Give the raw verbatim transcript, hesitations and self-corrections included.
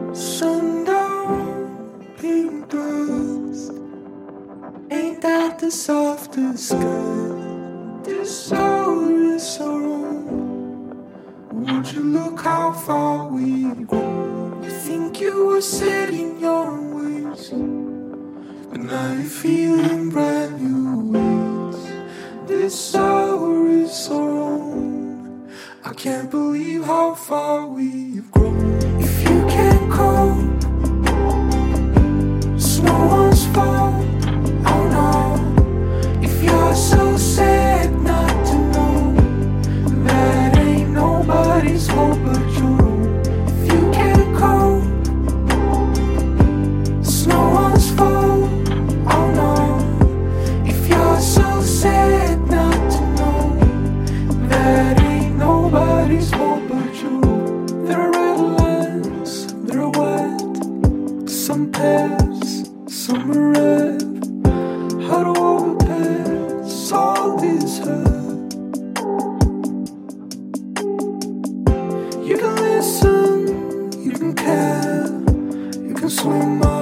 Sundown, pink dust. Ain't that the softest sky? This hour is so wrong. Would you look how far we've grown? You think you were set in your own ways, but now you're feeling brand new ways. This hour is so wrong. I can't believe how far we've grown. If you can't cope, it's no one's fault. Oh no. If you're so sad not to know, that ain't nobody's fault but your own. If you can't cope, it's no one's fault. Oh no. If you're so sad not to know, that ain't nobody's fault but your own. There are red lines, they're wet. Some pairs, some are red. How to overpass all this hurt? You can listen, you can care, you can swim my